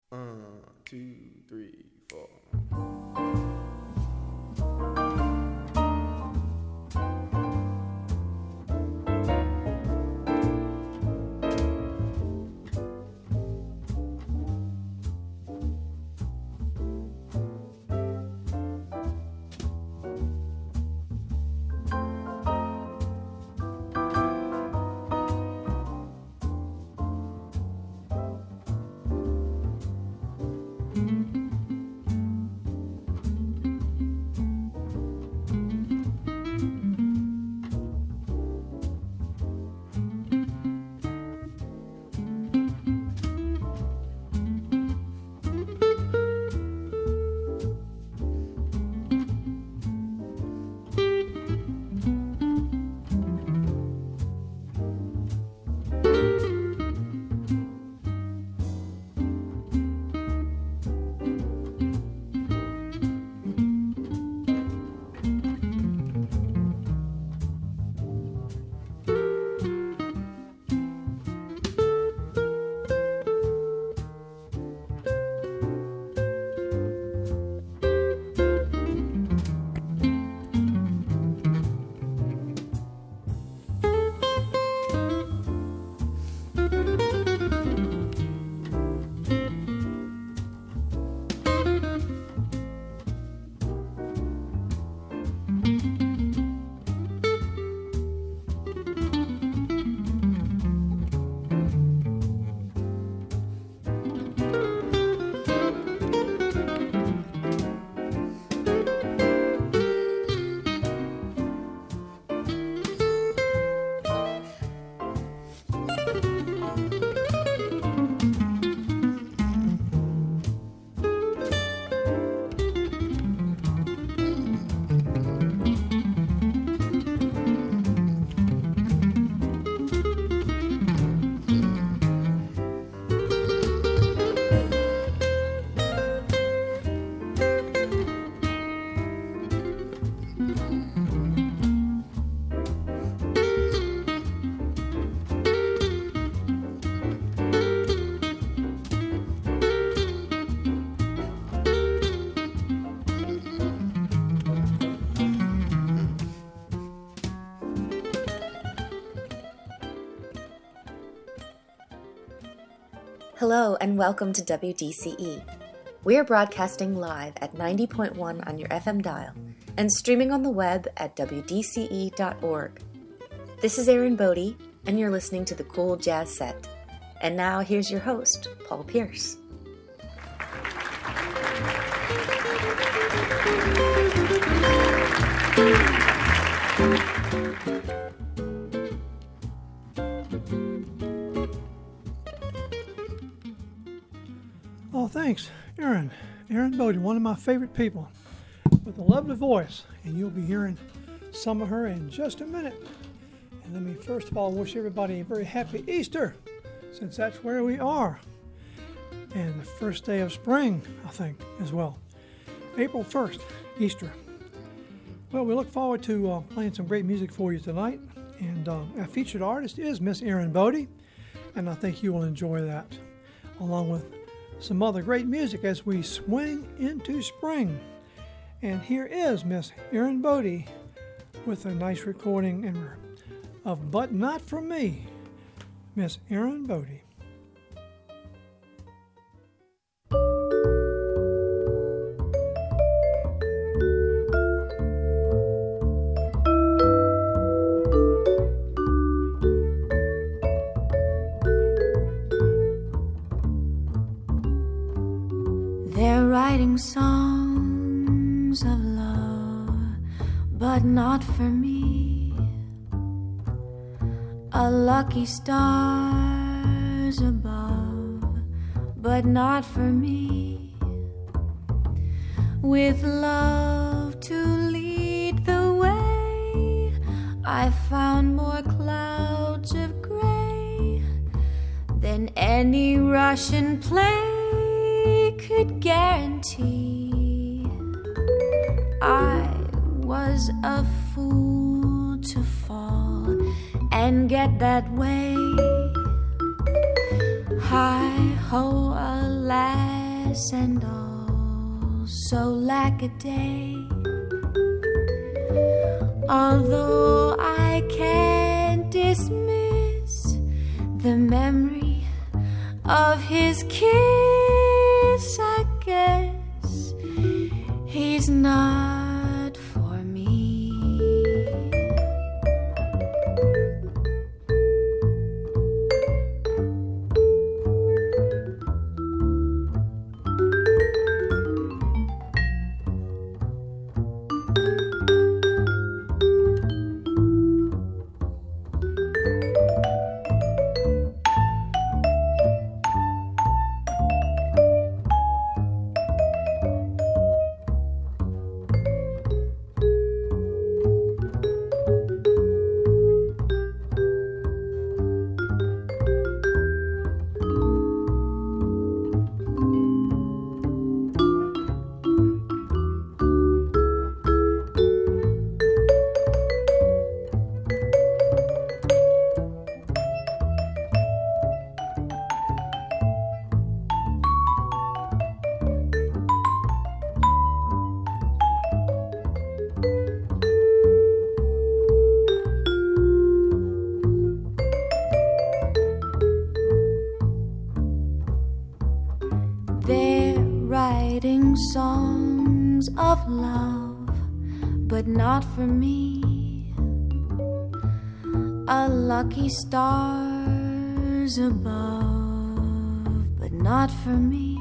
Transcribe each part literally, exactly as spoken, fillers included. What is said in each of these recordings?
One, two, three, four. Hello and welcome to W D C E. We are broadcasting live at ninety point one on your F M dial and streaming on the web at w d c e dot org. This is Erin Bodie, and you're listening to the Cool Jazz Set. And now here's your host, Paul Pierce. Oh, thanks, Erin. Erin Bodie, one of my favorite people, with a lovely voice, and you'll be hearing some of her in just a minute. And let me first of all wish everybody a very happy Easter, since that's where we are. And the first day of spring, I think, as well. April first, Easter. Well, we look forward to uh, playing some great music for you tonight. And uh, our featured artist is Miss Erin Bodie, and I think you will enjoy that, along with some other great music as we swing into spring. And here is Miss Erin Bodie with a nice recording in her of But Not For Me. Miss Erin Bodie. Songs of love, but not for me. A lucky stars above, but not for me. With love to lead the way, I found more clouds of gray than any Russian play could guarantee. I was a fool to fall and get that way. Hi ho, alas, ass and also lack a day. Although I can't dismiss the memory of his kiss, I guess he's not for me. Writing songs of love, but not for me. A lucky stars above, but not for me.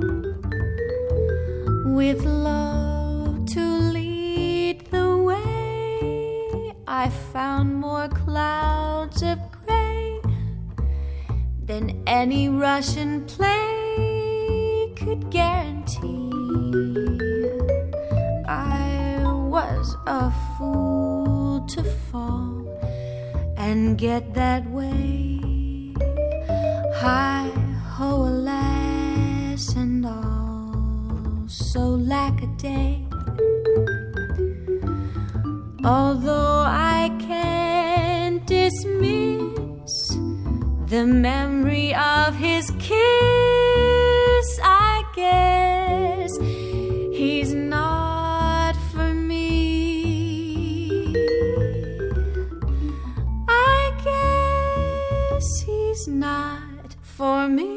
With love to lead the way, I found more clouds of gray than any Russian play could guarantee. I was a fool to fall and get that way. Hi ho, alas, and also lack a day. Although I can't dismiss the memory of his kiss, I guess he's not for me. I guess he's not for me.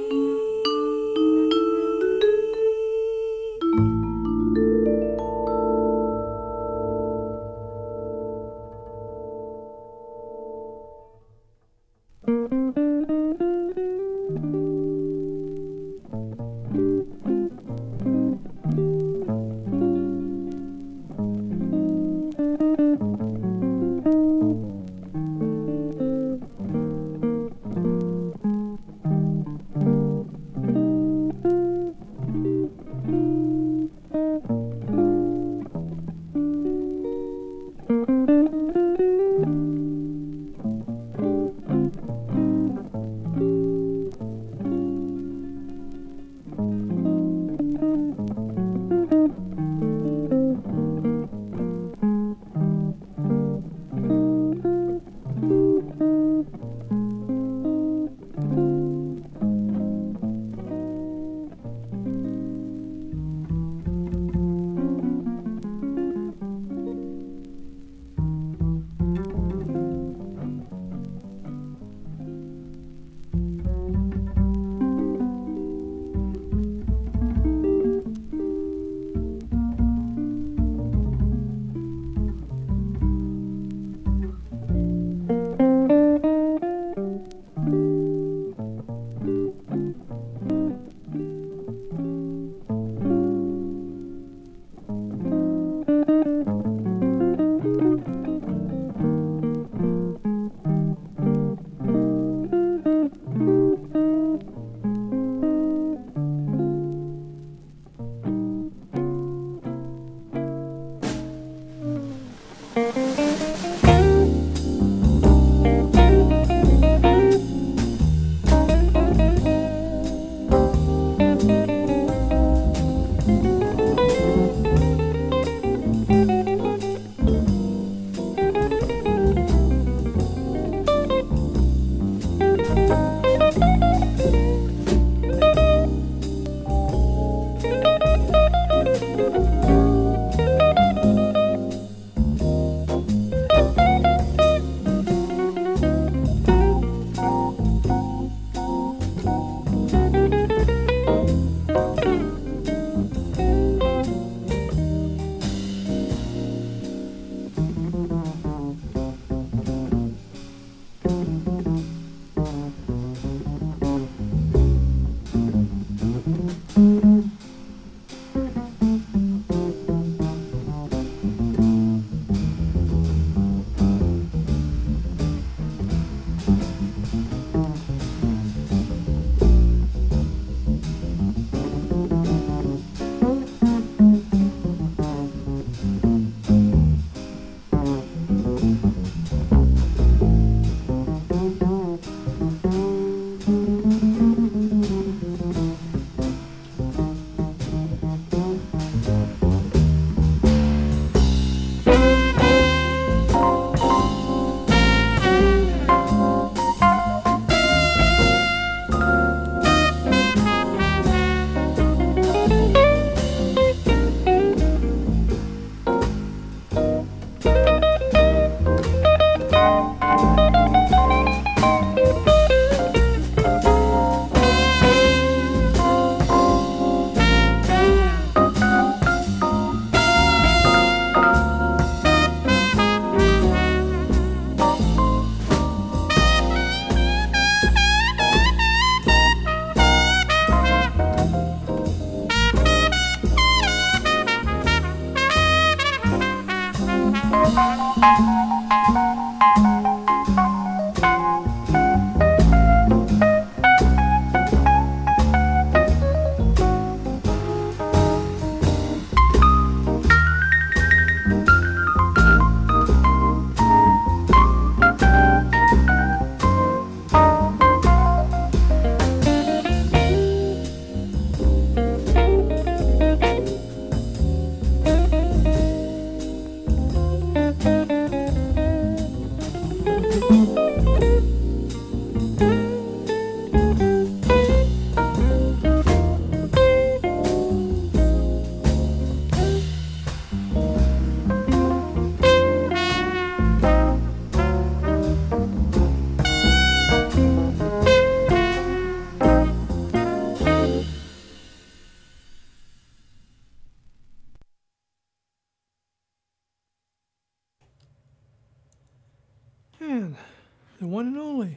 And the one and only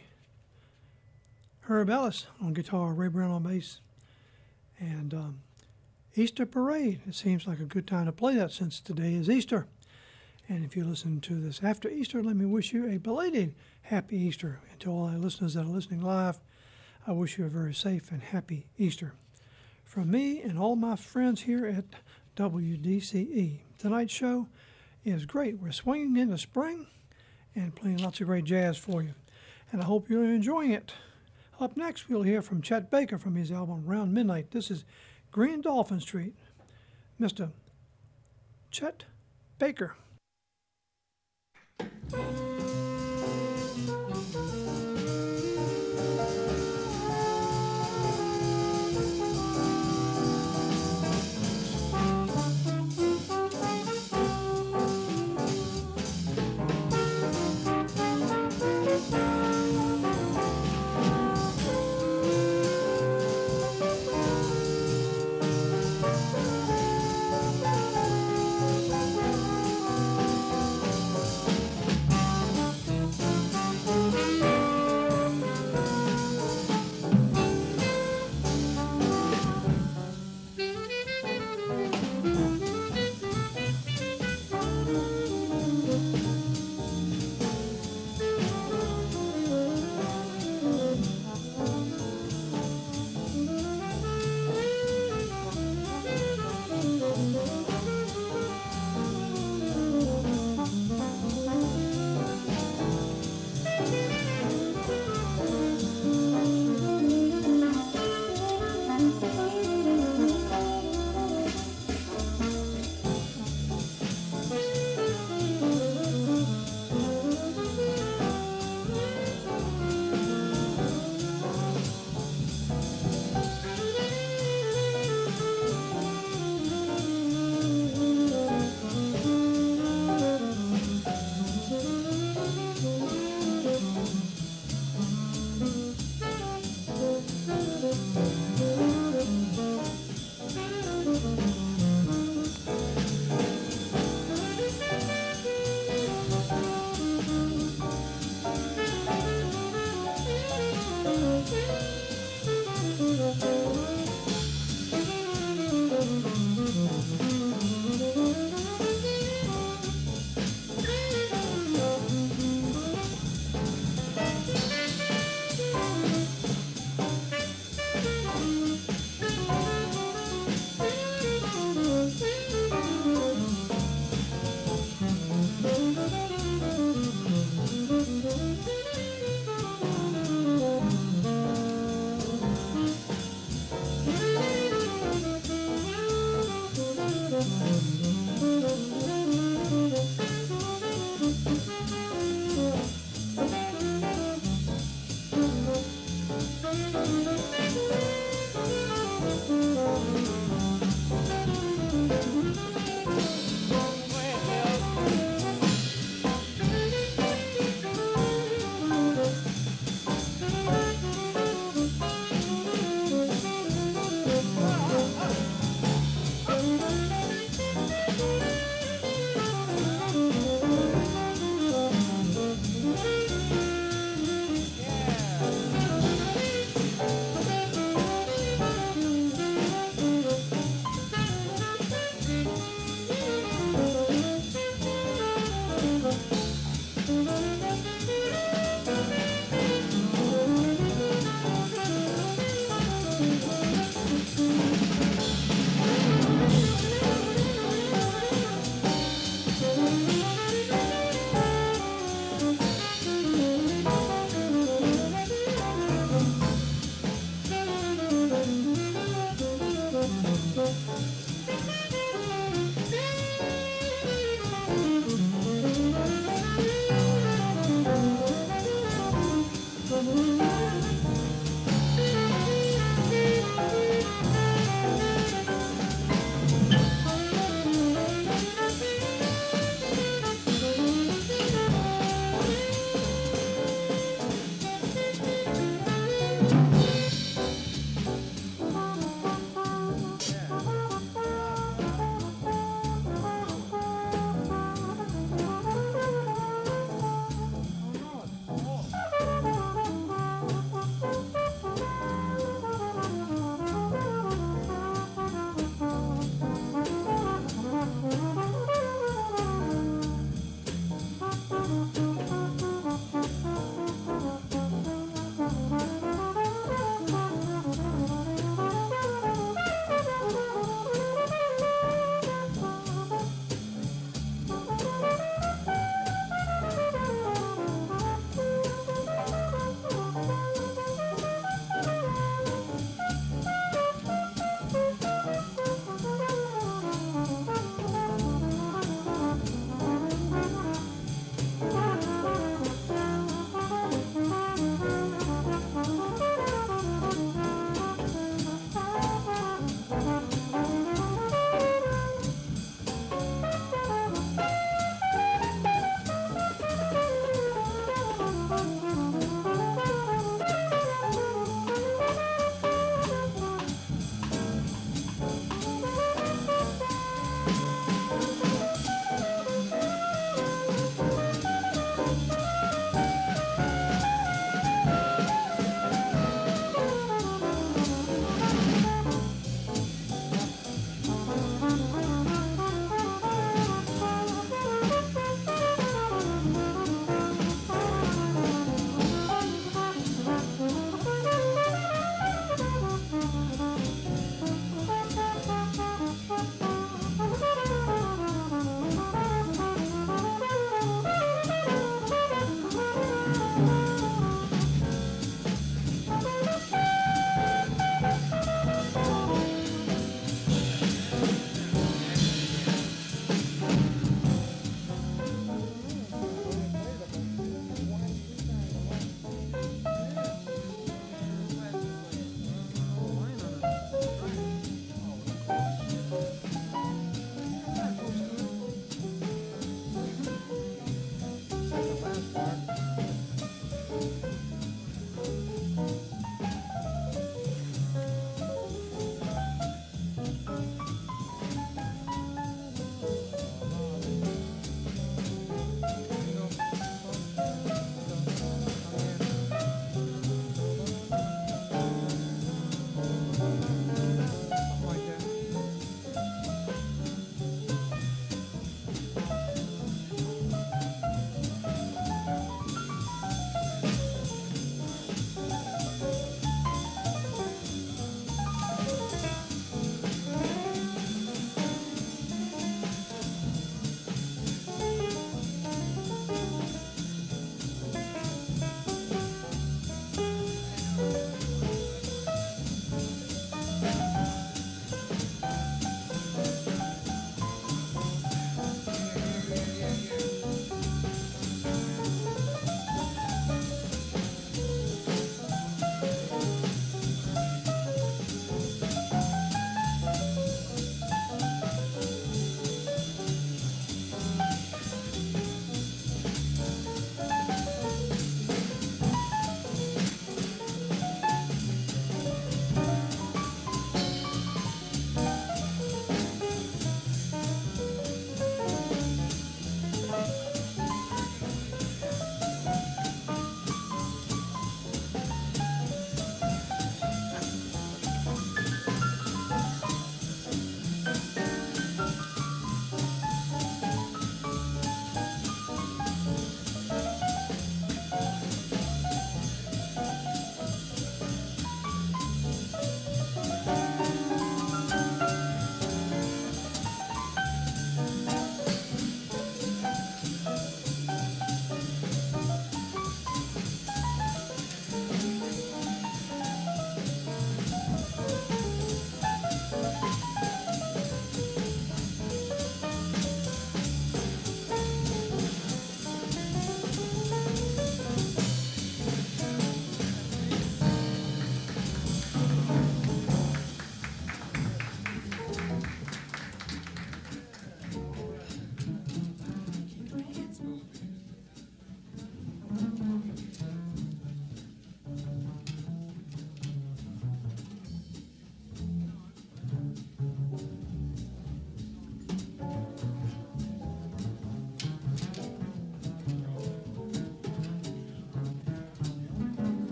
Herb Ellis on guitar, Ray Brown on bass, and um, Easter Parade. It seems like a good time to play that since today is Easter. And if you listen to this after Easter, let me wish you a belated happy Easter. And to all our listeners that are listening live, I wish you a very safe and happy Easter. From me and all my friends here at W D C E, tonight's show is great. We're swinging into spring and playing lots of great jazz for you. And I hope you're enjoying it. Up next, we'll hear from Chet Baker from his album Round Midnight. This is Green Dolphin Street. Mister Chet Baker.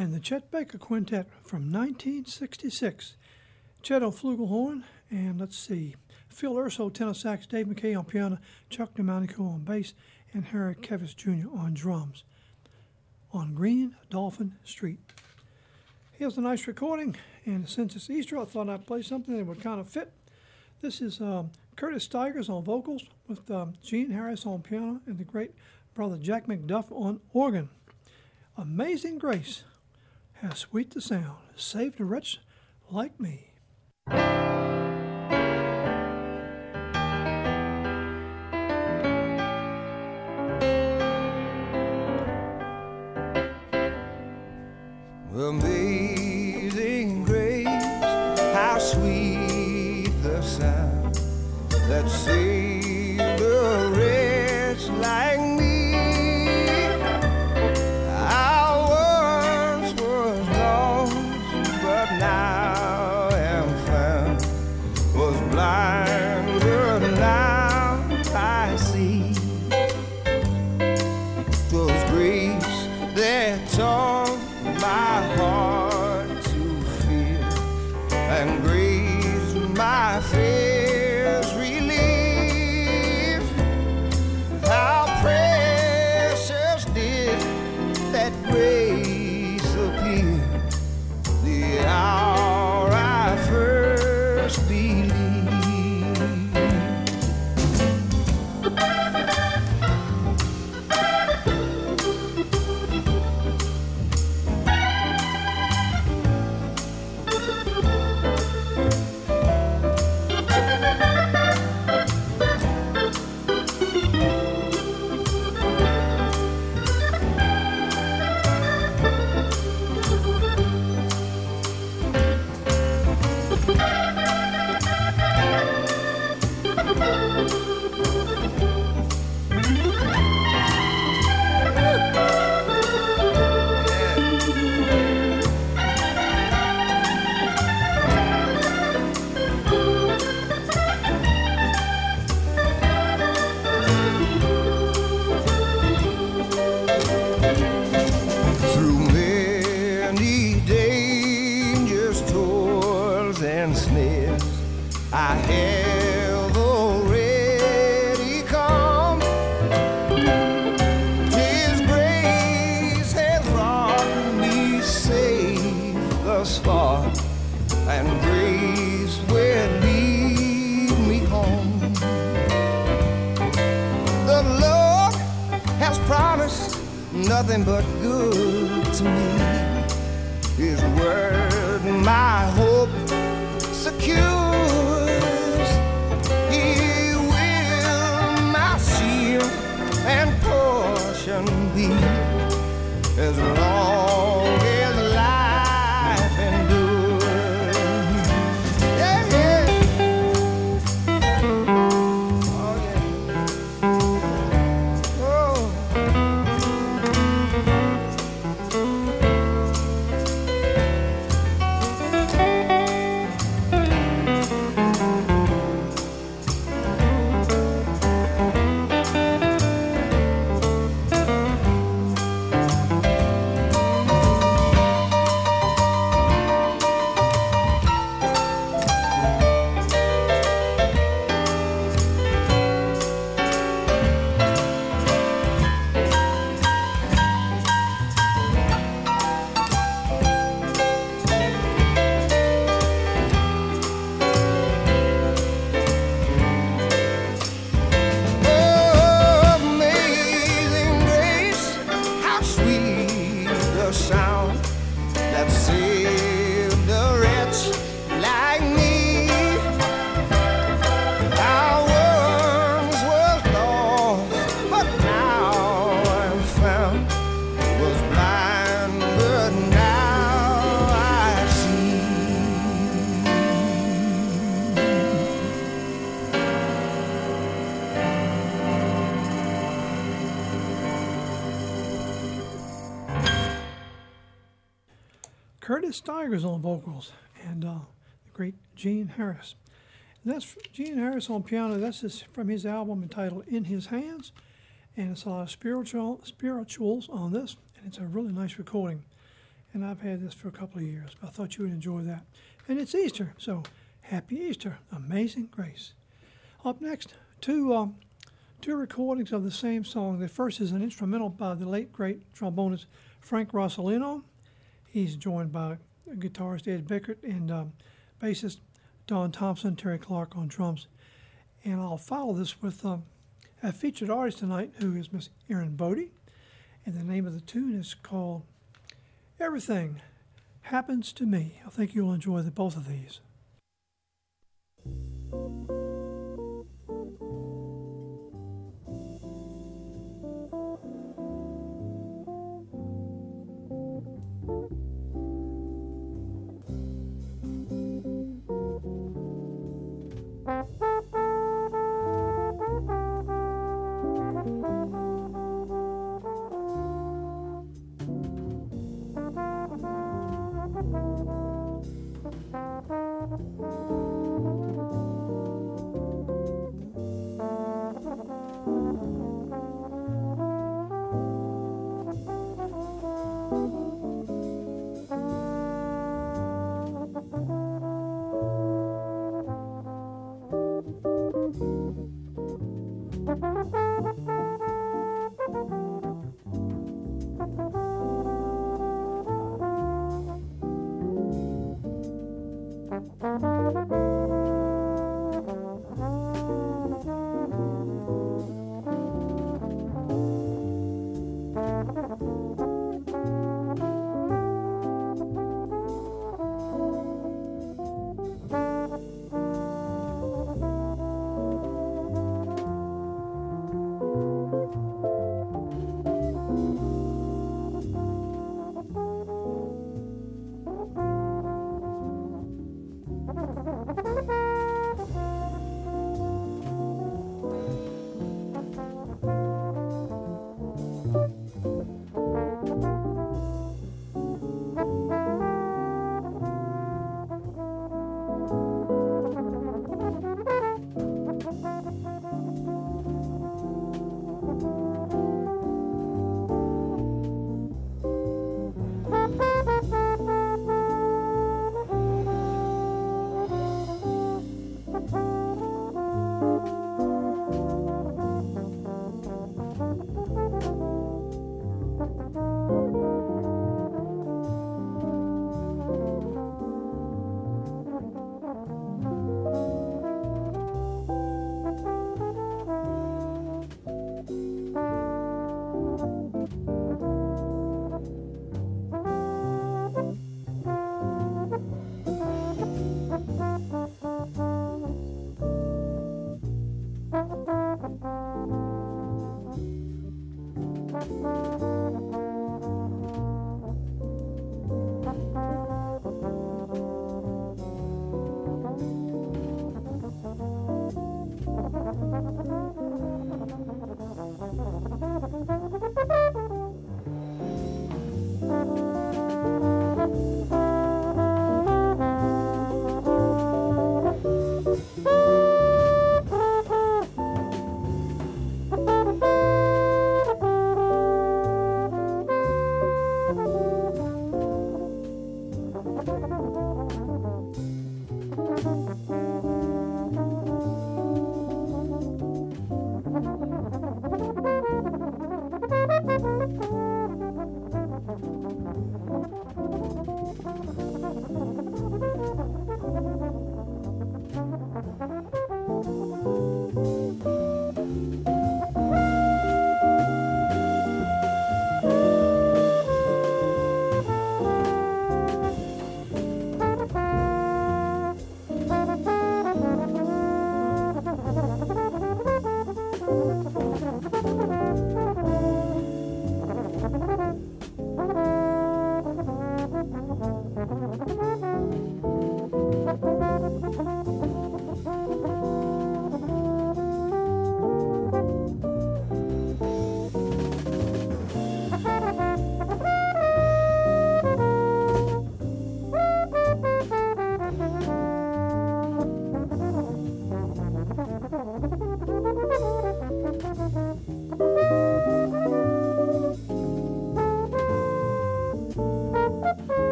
and the Chet Baker Quintet from nineteen sixty-six. Chet on flugelhorn, and let's see, Phil Urso, tenor sax, Dave McKay on piano, Chuck DeMonico on bass, and Harry Kevis Junior on drums on Green Dolphin Street. Here's a nice recording, and since it's Easter, I thought I'd play something that would kind of fit. This is um, Curtis Stigers on vocals with um, Gene Harris on piano and the great brother Jack McDuff on organ. Amazing Grace, how sweet the sound, saved a wretch like me. Amazing grace, how sweet the sound that saved a wretch like me. I once was lost, but now am found. Was blind, but now I see. 'Twas grace that taught my heart to fear, and grace my fears relieve. How precious did that grace appear the hour I first believed. I have already come. 'Tis grace has brought me safe thus far, and grace will lead me home. The Lord has promised nothing but good to me. His word, my hope secures. He will my shield and portion be, as long as life endures. Yeah, yeah. Oh, yeah. Oh. Curtis Stigers on vocals, and uh, the great Gene Harris. And that's Gene Harris on piano. That's his, from his album entitled In His Hands, and it's a lot of spiritual spirituals on this, and it's a really nice recording. and I've had this for a couple of years. I thought you would enjoy that. And it's Easter, so happy Easter, Amazing Grace. Up next, two um, two recordings of the same song. The first is an instrumental by the late, great trombonist Frank Rossellino. He's joined by guitarist Ed Bickert and um, bassist Don Thompson, Terry Clark on drums. And I'll follow this with um, a featured artist tonight who is Miss Erin Bodie. And the name of the tune is called Everything Happens to Me. I think you'll enjoy the both of these.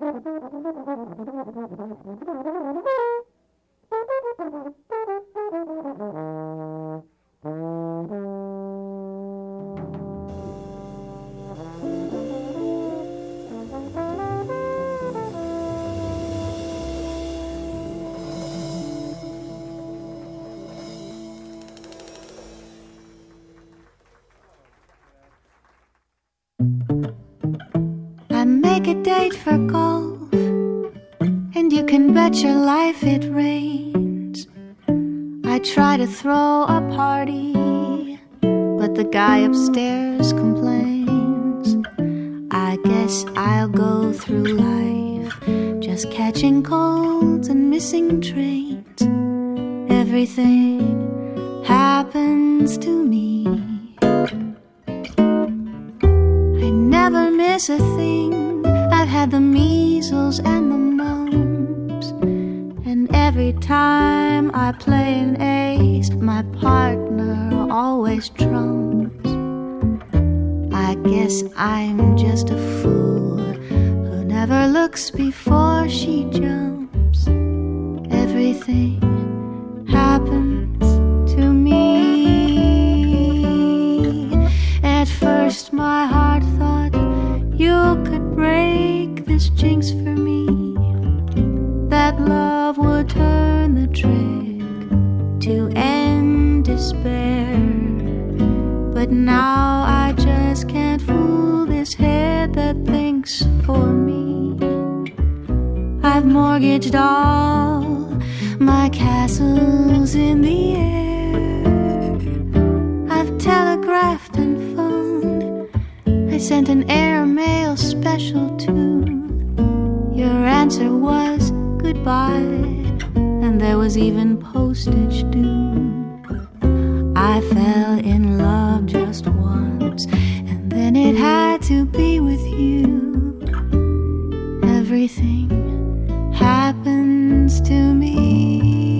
I make a date for golf, and you can bet your life it rains. I try to throw a party, but the guy upstairs complains. I guess I'll go through life just catching colds and missing trains. Everything happens to me. I never miss a thing. I've had the measles and the mumps, and every time I play an ace, my partner always trumps. I guess I'm just a fool who never looks before she jumps. Everything happens to me. At first my heart thought you could break this jinx for me, that love would turn the trick to end despair. But now I just can't fool this head that thinks for me. I've mortgaged all my castles in the air. I've telegraphed and phoned. I sent an airmail special too. Your answer was goodbye, and there was even postage due. I fell in love just once, and then it had to be with you. Everything happens to me.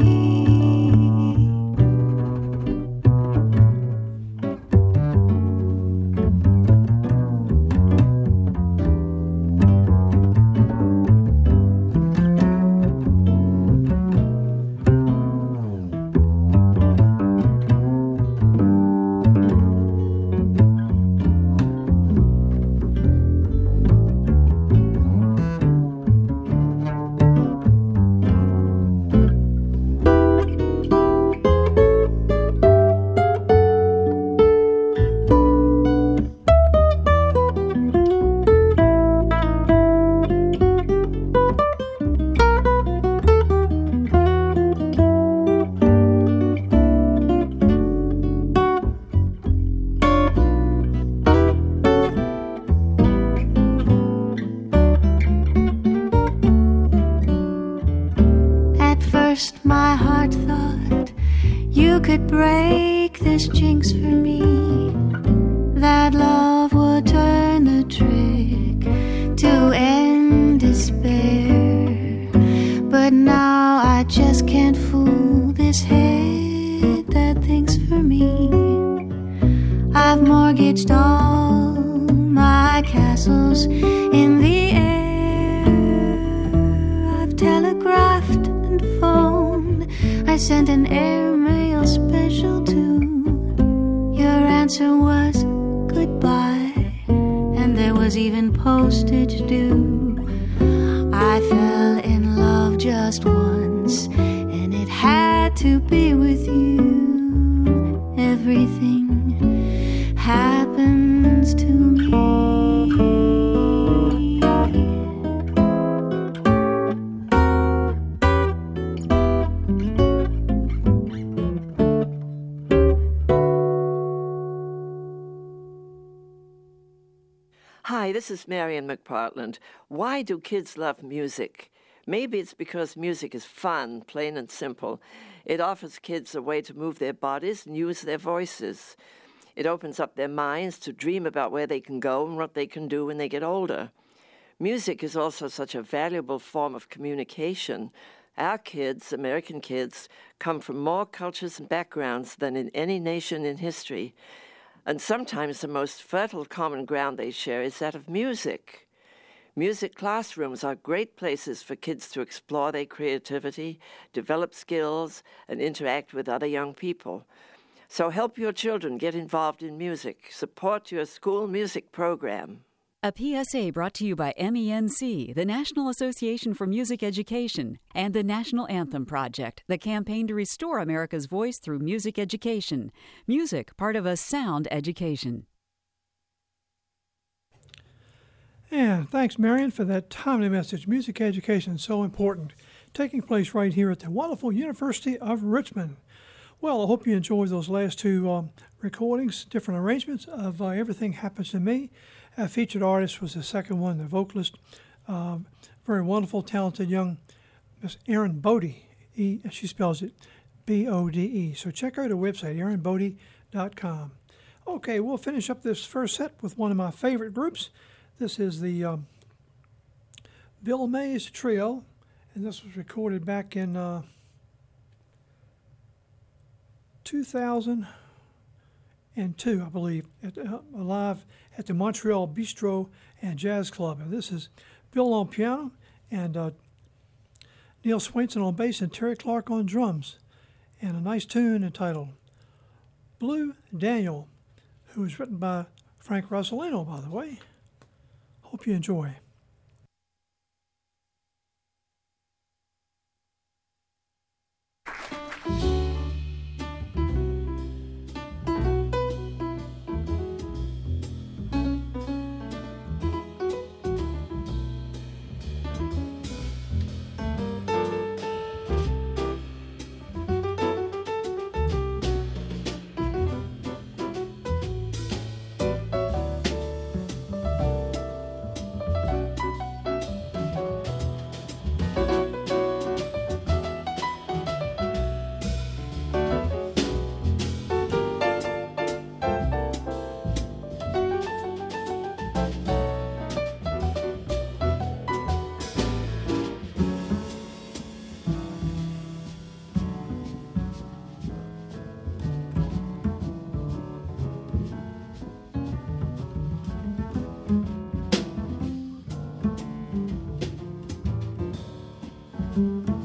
My heart thought you could break this jinx for me, that love would turn the trick to end despair. But now I just can't fool this head that thinks for me. I've mortgaged all my castles in the air. I've telegraphed and phoned. I sent an airmail special too. Your answer was goodbye, and there was even postage due. I fell in love just once, and it had to be with you. Everything happens to me. Hi, this is Marian McPartland. Why do kids love music? Maybe it's because music is fun, plain and simple. It offers kids a way to move their bodies and use their voices. It opens up their minds to dream about where they can go and what they can do when they get older. Music is also such a valuable form of communication. Our kids, American kids, come from more cultures and backgrounds than in any nation in history. And sometimes the most fertile common ground they share is that of music. Music classrooms are great places for kids to explore their creativity, develop skills, and interact with other young people. So help your children get involved in music. Support your school music program. A P S A brought to you by M E N C, the National Association for Music Education, and the National Anthem Project, the campaign to restore America's voice through music education. Music, part of a sound education. And thanks, Marion, for that timely message. Music education is so important. Taking place right here at the wonderful University of Richmond. Well, I hope you enjoyed those last two um, recordings, different arrangements of uh, Everything Happens to Me. Our featured artist was the second one, the vocalist. Uh, very wonderful, talented young Miss Erin Bodie. E, she spells it B O D E. So check out her website, erin bodie dot com. Okay, we'll finish up this first set with one of my favorite groups. This is the um, Bill Mays Trio, and this was recorded back in uh, two thousand two, I believe, at, uh, live at the Montreal Bistro and Jazz Club. And this is Bill on piano and uh, Neil Swainson on bass and Terry Clark on drums. And a nice tune entitled Blue Daniel, who was written by Frank Rosolino, by the way. Hope you enjoy. Thank you.